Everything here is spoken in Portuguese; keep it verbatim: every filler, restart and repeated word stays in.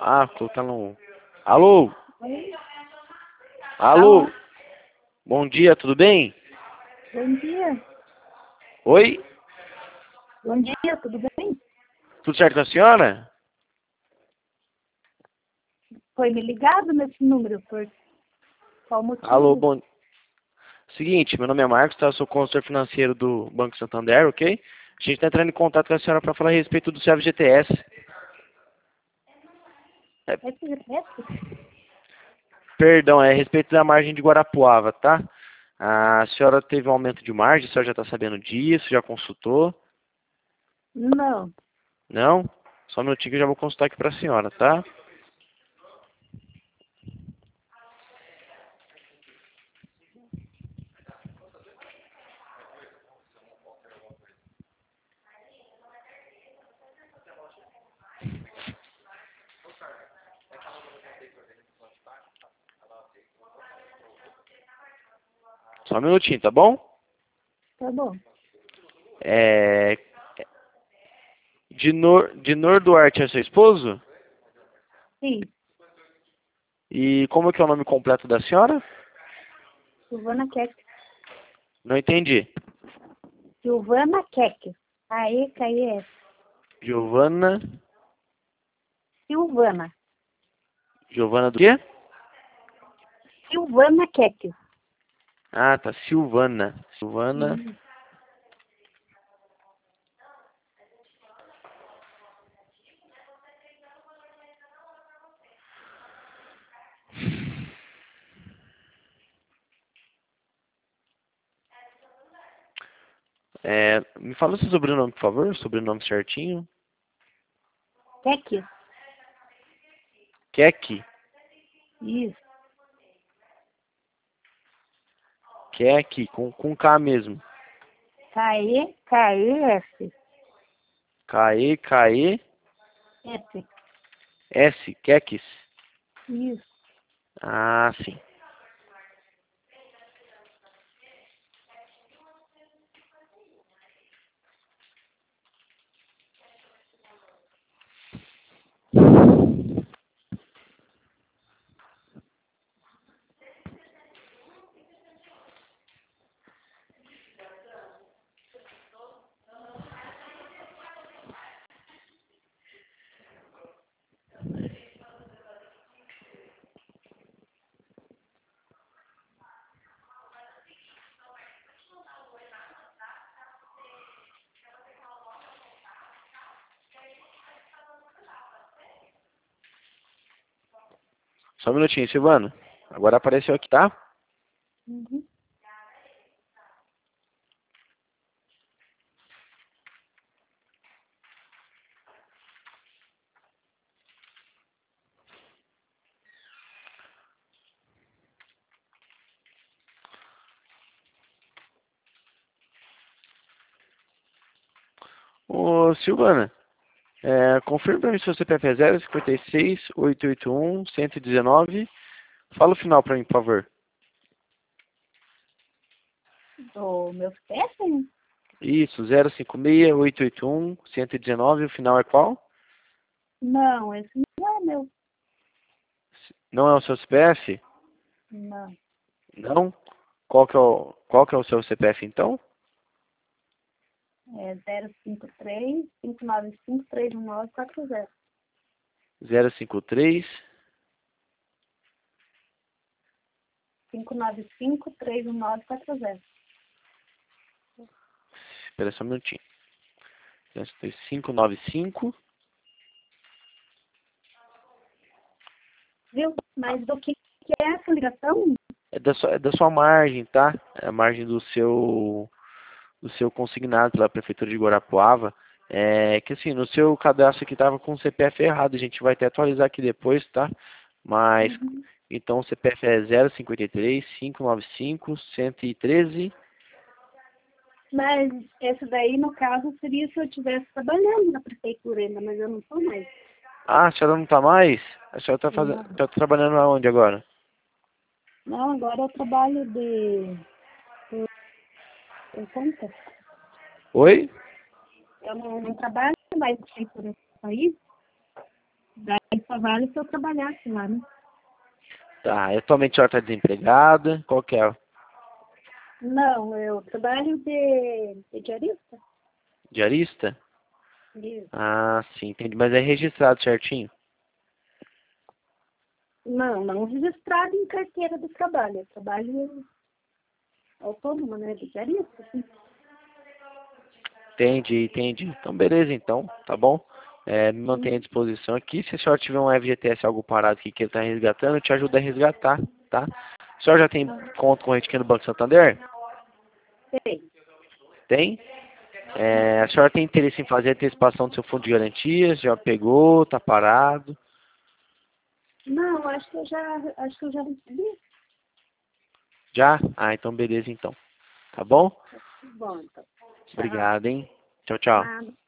Ah, colocar no... Alô? Oi? Alô? Alô? Bom dia, tudo bem? Bom dia. Oi? Bom dia, tudo bem? Tudo certo com a senhora? Foi me ligado nesse número, por qual Alô, motivo? bom... Seguinte, meu nome é Marcos, tá? Eu sou consultor financeiro do Banco Santander, ok? A gente está entrando em contato com a senhora para falar a respeito do F G T S. É, Esse repete? perdão, é a respeito da margem de Guarapuava, tá? A senhora teve um aumento de margem, a senhora já está sabendo disso, já consultou? Não. Não? Só um minutinho que eu já vou consultar aqui para a senhora, tá? Só um minutinho, tá bom? Tá bom. É... Dinor, Dinor Duarte é seu esposo? Sim. E como é que é o nome completo da senhora? Silvana Keck. Não entendi. Silvana Keck. A E K E S. Giovana... Silvana. Giovana do quê? Silvana Keck. Ah, tá. Silvana. Silvana... Hum. É, me fala o seu sobrenome, por favor. Sobrenome certinho. Keck? Keck. Isso. Keck, com, com K mesmo. K E K E S. K-E, K-E, S. S. Keckis. Isso. Ah, sim. Só um minutinho, Silvana. Agora apareceu aqui, tá? Uhum. Ô, Silvana, é, confirma pra mim se o C P F é zero cinquenta e seis, oitocentos e oitenta e um, cento e dezenove. Fala o final pra mim, por favor. O meu C P F? Isso, zero cinco seis, oitocentos e oitenta e um, cento e dezenove. O final é qual? Não, esse não é meu. Não é o seu C P F? Não. Não? Qual que é o, qual que é o seu C P F, então? É zero cinco três, cinco nove cinco, três um nove quatro zero. zero cinco três. cinco nove cinco, três um nove quatro zero. Espera só um minutinho. cinco nove cinco. Viu? Mas do que, que é essa ligação? É da, sua, é da sua margem, tá? É a margem do seu, do seu consignado pela Prefeitura de Guarapuava. É que assim, no seu cadastro aqui estava com o C P F errado. A gente vai até atualizar aqui depois, tá? Mas, Uhum. então o C P F é zero cinco três, cinco nove cinco, cento e treze. Mas esse daí, no caso, seria se eu estivesse trabalhando na prefeitura ainda, mas eu não estou mais. Ah, a senhora não tá mais? A senhora tá, fazendo, Não. tá trabalhando aonde agora? Não, agora eu trabalho de... por, por conta. Oi? Eu não, não trabalho mais na prefeitura do país. Daí só vale se eu trabalhasse lá, né? Tá, e atualmente a senhora está desempregada? Qual que é? Não, eu trabalho de, de diarista. Diarista? Isso. Ah, sim, entendi. Mas é registrado certinho? Não, não registrado em carteira de trabalho. Eu trabalho autônoma, né? De diarista, sim. Entendi, entendi. Então, beleza, então, tá bom? É, me mantenha à disposição aqui. Se a senhora tiver um F G T S algo parado aqui que ele está resgatando, eu te ajudo a resgatar, tá? A senhora já tem conta corrente aqui no Banco Santander? Sei. Tem? É, a senhora tem interesse em fazer a antecipação do seu fundo de garantias? Já pegou? Tá parado? Não, acho que eu já, acho que eu já recebi. Já? Ah, então beleza então. Tá bom? Bom, então. Tchau. Obrigado, hein? Tchau, tchau. Nada.